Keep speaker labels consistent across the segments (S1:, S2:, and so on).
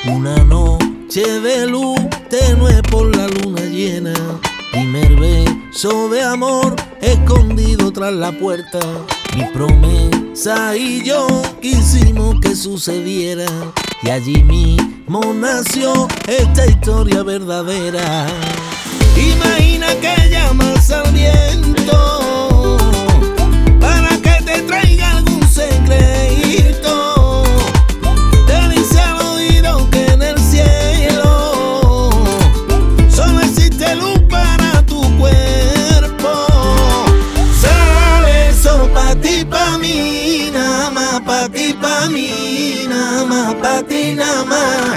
S1: Una noche de luz tenue por la luna llena, primer beso de amor escondido tras la puerta. Mi promesa y yo quisimos que sucediera, y allí mismo nació esta historia verdadera. Imagina que llamas al viento para que te traiga algún secreto. Te dice al oído que en el cielo solo existe luz para tu cuerpo. Sale eso pa' ti, pa' mí, nada más pa' ti, pa' mí, nada más pa' ti, nada más.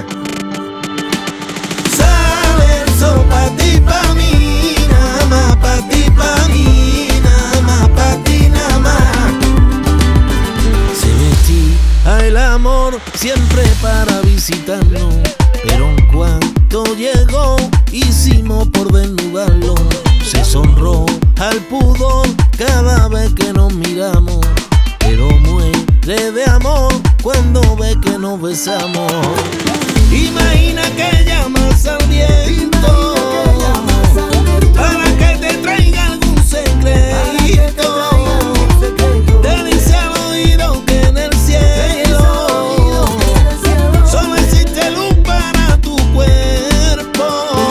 S1: Sale eso pa' ti, pa' mí, nada más pa' ti, pa' mí, nada más pa' ti, nada más. Se vestía el amor siempre para visitarnos, pero en cuanto llegó hicimos por desnudarlo. Se sonró al pudor cada vez que nos miramos, pero muere de amor cuando ve que nos besamos. Imagina que llamas al viento para que te traiga algún secreto. Te dice al oído que en el cielo solo existe luz para tu cuerpo.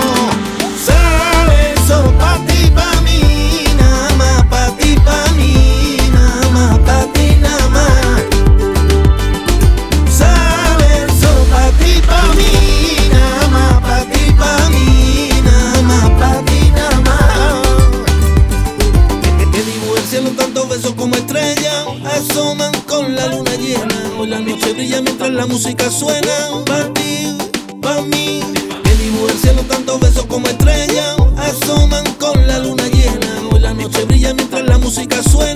S1: Sale eso pa' ti, pa' mí, nada más pa' ti, pa' mí, nada más pa' ti, nada más. Sale eso pa' ti, pa' mí, nada más pa' ti, pa' mí, nada más pa' ti, nada más. Que dibuja el cielo tantos besos como estrellas asoman con la luna llena. Hoy la noche brilla mientras la música suena, pa' ti, pa' mí. Que dibuja el cielo tantos besos como estrellas asoman con la luna llena. Hoy la noche brilla mientras la música suena.